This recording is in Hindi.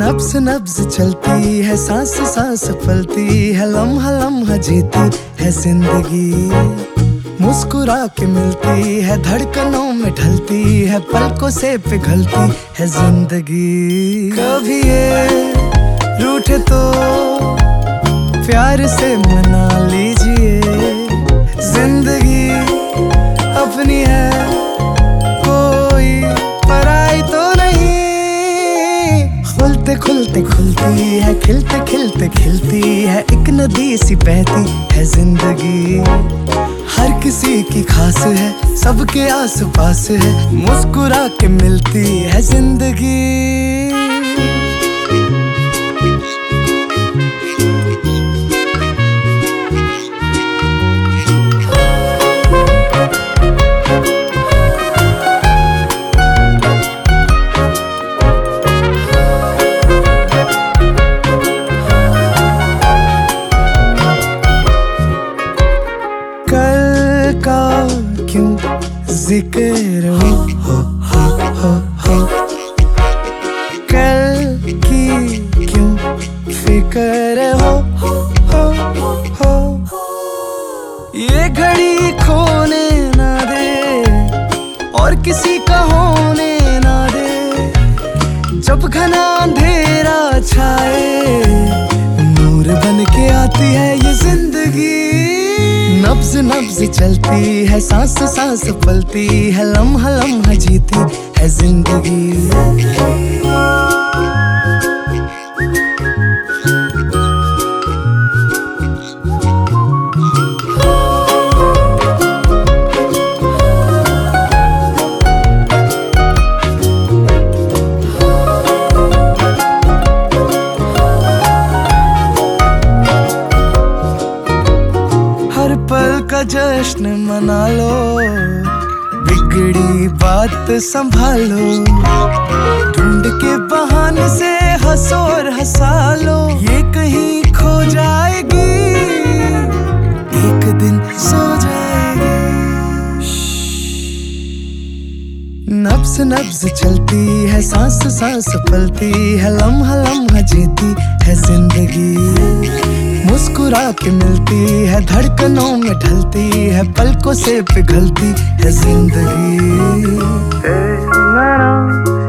नब्ज नब्ज चलती है, सांस सांस पलती है, लम्हा लम्हा जीती है जिंदगी। मुस्कुरा के मिलती है, धड़कनों में ढलती है, पलकों से पिघलती है जिंदगी। कभी ये रूठे तो प्यार से मना लीजिए, जिंदगी अपनी है, कोई पराई तो नहीं। खुलते खुलते खुलती है, खिलते खिलते खिलती है, एक नदी सी बहती है जिंदगी। हर किसी की खास है, सबके आस पास है, मुस्कुरा के मिलती है जिंदगी। कल का क्यों जिक्र हो, कल की क्यों फिक्र हो। ये घड़ी खोने ना दे और किसी का होने ना दे, जब घना अंधेरा छाए नूर बन के आती है ये जिंदगी। नब्ज नब्ज चलती है, सांस सांस पलती है, लम्हा लम्हा जीती है जिंदगी। हर पल का जश्न मना लो, बिगड़ी बात संभालो, ढूंढ के बहाने से हंसो और हंसा लो। ये कहीं खो जाएगी, एक दिन सो जाएगी। नब्ज नब्ज चलती है, सांस सांस पलती है, लम्हा लम्हा जीती है जिंदगी। मुस्कुरा के मिलती है, धड़कनों में ढलती है, पलकों से पिघलती है जिंदगी।